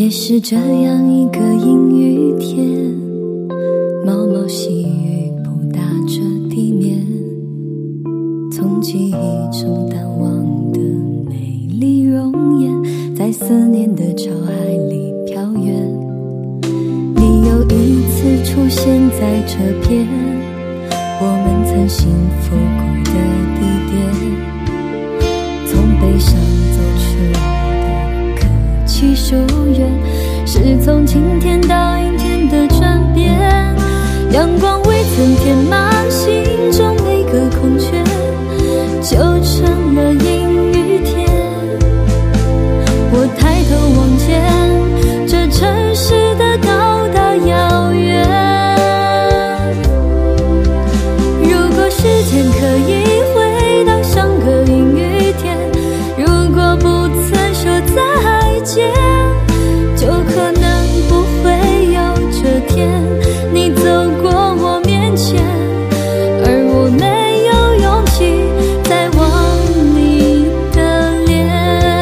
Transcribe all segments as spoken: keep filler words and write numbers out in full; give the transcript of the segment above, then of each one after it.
是这样一个阴雨天，毛毛细雨扑打着地面，从记忆中淡忘的美丽容颜，在思念的潮海里飘远。你又一次出现在这边，我们曾幸福过的地点，从悲伤走出的可期疏远，是从晴天到阴天的转变。阳光未曾填满心中每个空缺，就成了阴雨天。我抬头望见这城市的高大遥远，如果时间可以回到像个阴雨天，如果不曾说再见，就可能不会有这天，你走过我面前，而我没有勇气再望你的脸。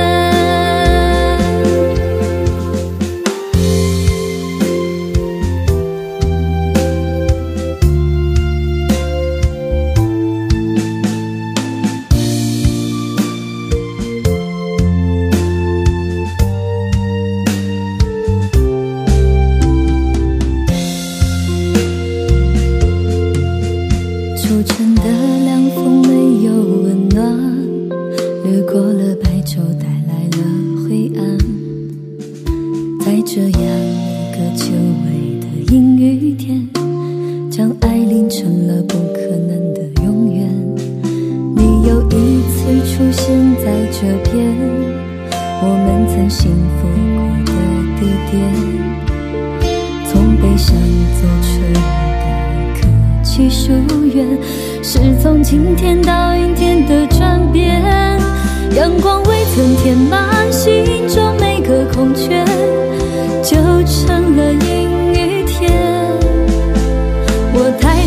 初晨的凉风没有温暖，掠过了白昼，带来了灰暗。在这样一个久违的阴雨天，将爱淋成了不可能的永远。你又一次出现在这边，我们曾幸福过的地点，从悲伤走出的可期疏远，是从晴天到阴天的转变。阳光未曾填满心中每个空缺，就成了阴雨天。我太